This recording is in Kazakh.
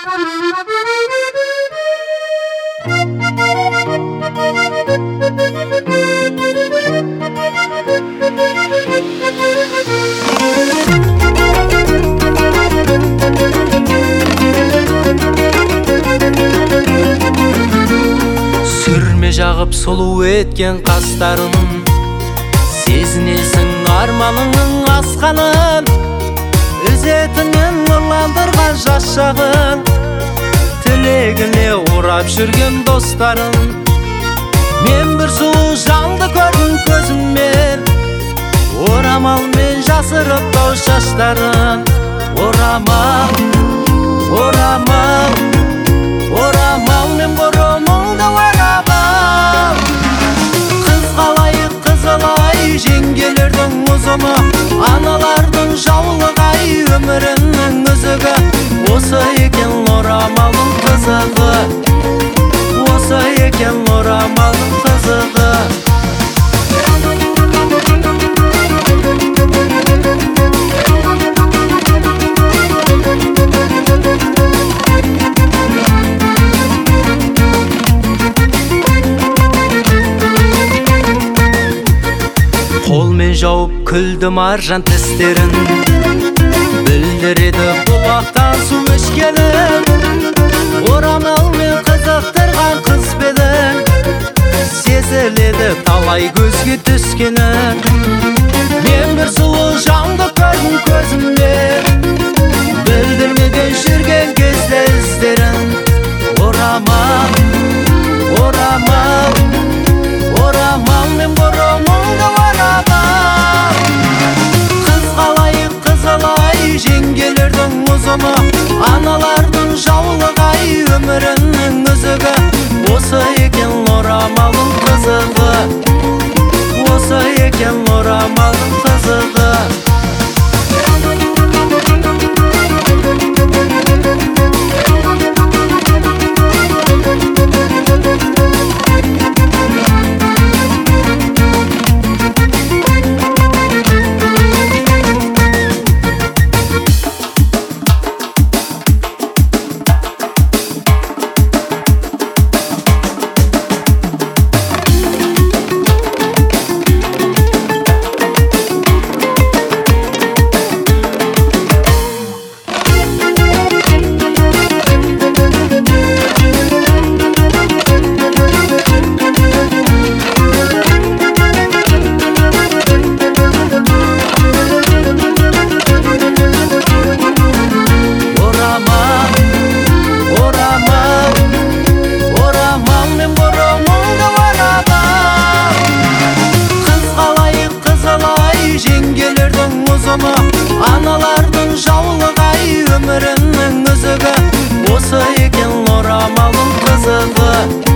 Сүрме жағып сұлу еткен қастарын, сезінесің арманыңның асқанын, ізетінен нұрландырған жас шағын, тілегіне орап жүрген достарын. Мен бір сұлу жанды көрдім көзіммен, орамалмен жасырып тау шаштарын. Орамал, орамал, орамал мен бұрымыңды орамал. Қыз қалайық қызылай, жеңгелердің ұзыны, аналардың жаулығай, өмірінің үзігі. Осы екен орамалдың қызығы, осы екен орамалдың қызығы. Қолмен жауып күлді маржан тістерін, білдіреді бұлақтан су ішкенін. Орамалмен қызықтырған қыз бедің, сезіледі талай көзге түскенін. Мен бір сұлу жанды көрдім көзіммен, білдірмеген жүрген кезде іздерін. Орамал, орамал, орамал мен бұрымыңды орамал. Қыз қалайық қызылай, жеңгелердің ұзыны, аналардың жаулығай, өмірінің үзігі. Осы екен орамалдың қызығы, осы екен орамалдың қызығы. Аналардың жаулығай, өмірінің үзігі. Осы екен орамалдың қызығы.